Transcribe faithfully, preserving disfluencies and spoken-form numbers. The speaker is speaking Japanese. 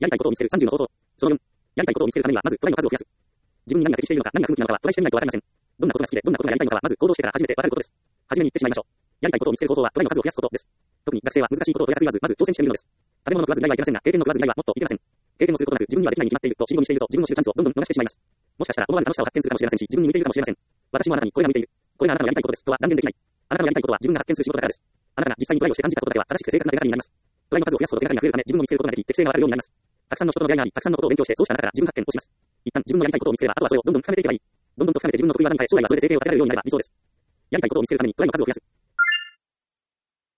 やりたいことを見つけるさんじゅうの方法。そのよん、やりたいことを見つけるためには、まずトライの数を増やす。自分に何が適しているのか、何が不向きなのかはトライしてみないとわかりません。どんなことが好きで、どんなことがやりたいのかは、まず行動してから初めてわかることです。初めに言ってしまいましょう。やりたいことを見つける方法は、トライの数を増やすことです。特に学生は難しいことをとやかく言わず、まず挑戦してみるのです。食べ物を食わず未来はいけませんが、経験の食わず未来はもっといけません。経験をすることなく、自分にはできないに決まっていると尻込みしていると、自分の知るチャンスをどんどん逃してしまいます。もしかしたら、思わぬ楽しさを発見するかもしれませんし、自分に向いているかもしれません。私もあなたにこれが向いている。これがあなたのやりたいことです。とは断言できない。あなたのやりたいことは自分が発見する仕事だからです。あなたが実際にトライをして感じたことだけは正しくて正確な手がかりになります。トライの数を増やすほど手がかりが増えるため、自分を見つけることができ、適性がわかるようになります。たくさんの人との出会いがあり、たくさんのことを勉強して、そうしたあなたから自分発見をします。一旦自分のやりたいことを見つければ、あとはそれをどんどん深めていけばいい。どんどんと深めて自分の得意技に変え、将来はそれで成功を立てられるようになれば理想です。やりたいことを見つけるためにトライの数を増やす。